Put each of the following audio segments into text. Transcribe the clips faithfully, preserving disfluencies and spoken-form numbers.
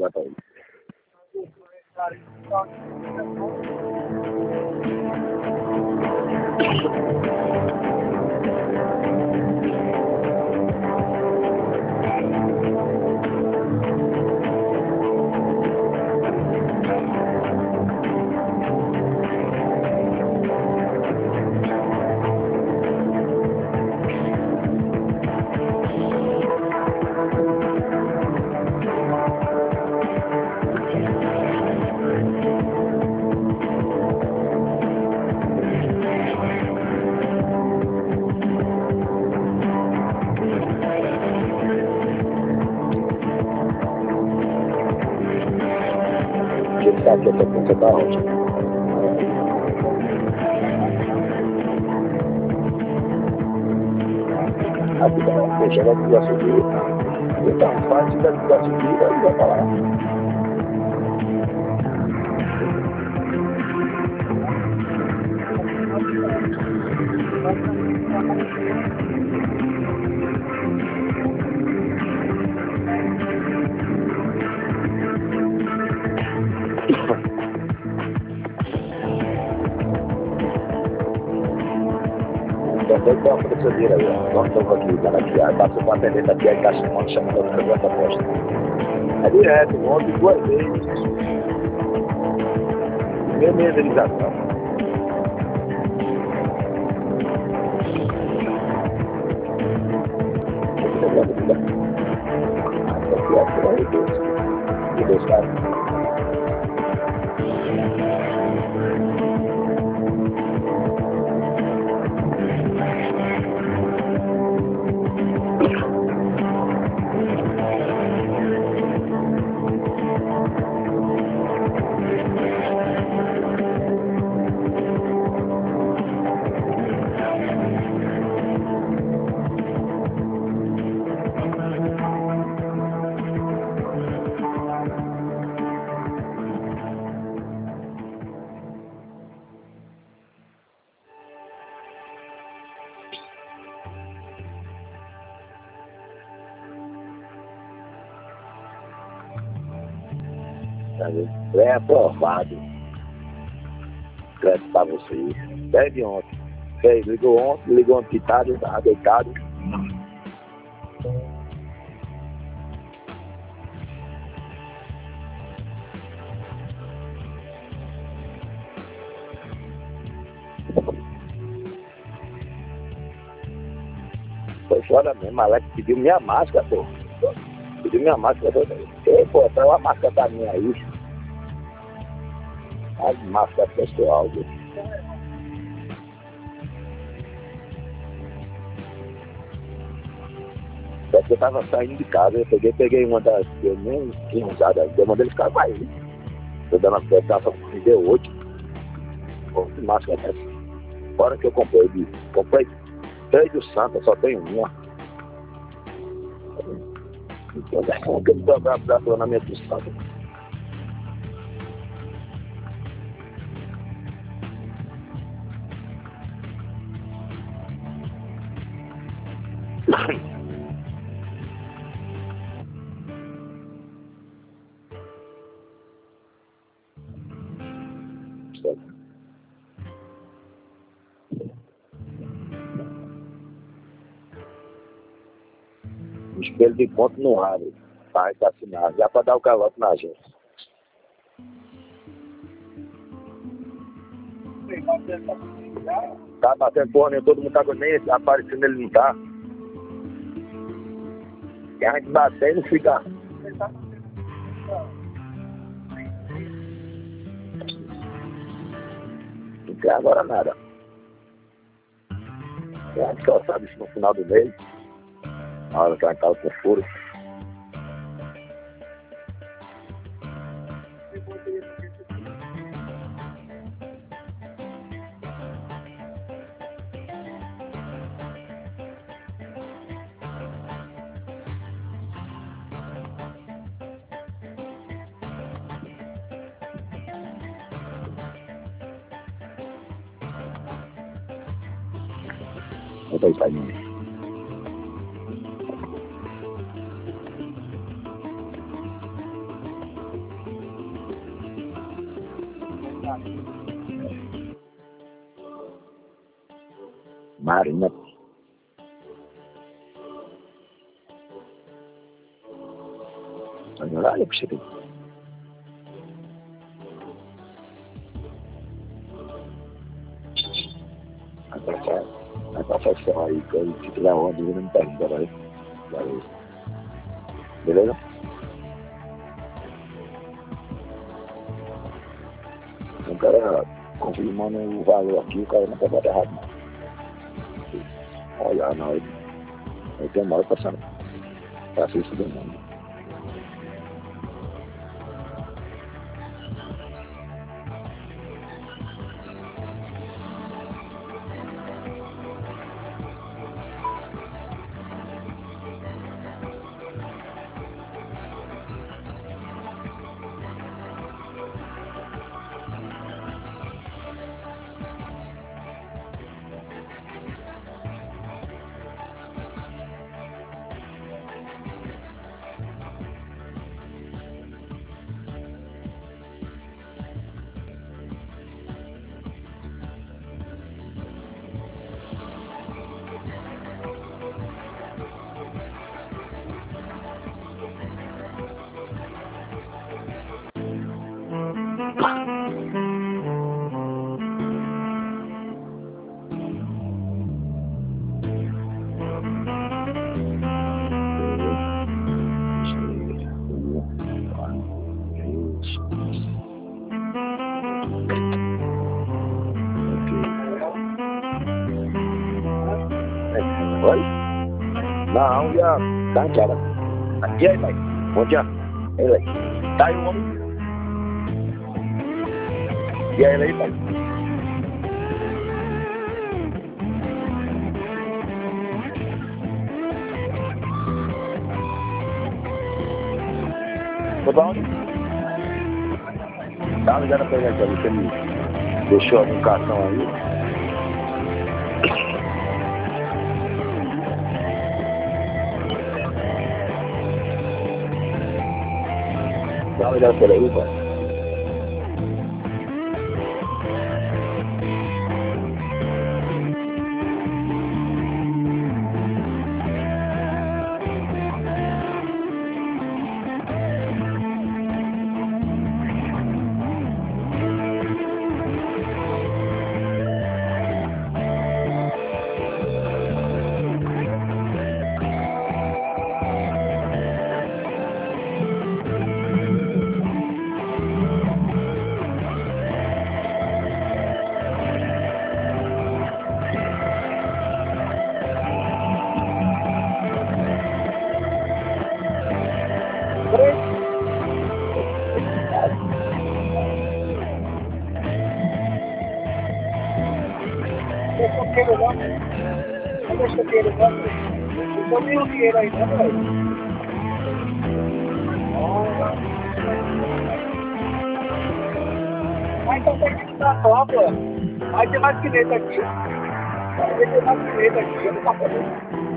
ligar pra ele. Tá aqui, essa conta tá ótima. Aqui tá, fechando a ligação subir. Então, faz da ligação subir, vai vai pra lá. Também tem uma professora aí, ó. Nós estamos aqui, cara, aqui. Aí passou com a atendente aqui, aí tá chamando, chamando a fazer essa posta. É direto, ontem, duas vezes. Mesma indenização. Aqui é por aí, Deus. E Deus, cara. É aprovado. Crédito para vocês. Desde ontem. Fez, ligou ontem, ligou ontem de tarde, estava deitado. Foi fora mesmo, Alex pediu minha máscara, pô. Pediu minha máscara. Ei, pô, tá uma máscara pra mim aí. As máscaras pessoal, viu? Só que eu tava saindo de casa, eu peguei, peguei uma das que eu nem tinha usado ainda, eu mandei eles ficar com aí. Eu dando a pedaça, me deu oito. Pô, que máscara é essa? Fora que eu comprei, de, comprei três do Santa, só tem uma. Então, como que eu tô abraçando na minha do Santa? Espelho de ponto no ar, para assassinar, já para dar o calote na gente. Tá batendo porra, nem todo mundo tá nem aparecendo, ele não tá. E a gente bater e não fica. Não tem agora nada. E a gente só sabe isso no final do mês. Na hora que ela estava com furo. Conta aí pra mim. Marina. Olha lá, puxa aqui. Vai passar, vai passar só aí, que eu fico lá onde eu não pergunto, vai. Valeu. Beleza? O cara confirmando o valor aqui, o cara não pode botar errado, não. Olha, na hora, eu tenho uma hora passando. Passa isso do mundo. Oi? Não, já. Tá em cara. E aí, pai? Bom dia. E aí? Tá aí o homem? E aí, aí, pai? Foi pra onde? Tá ligado pra ele aqui, você me deixou algum cartão aí? Dá uma olhada por aí, pai. Deixa lá. Deixa o dinheiro lá. Eu tenho o dinheiro aí, tá, velho? Ah, então tem que dar só, pô. Aí tem mais caneta aqui. Aí tem mais caneta aqui. Eu não tá fazendo.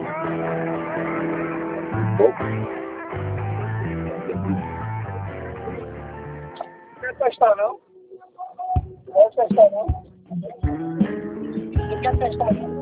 Não quer testar, não? Não quer testar, não? Não quer testar, não?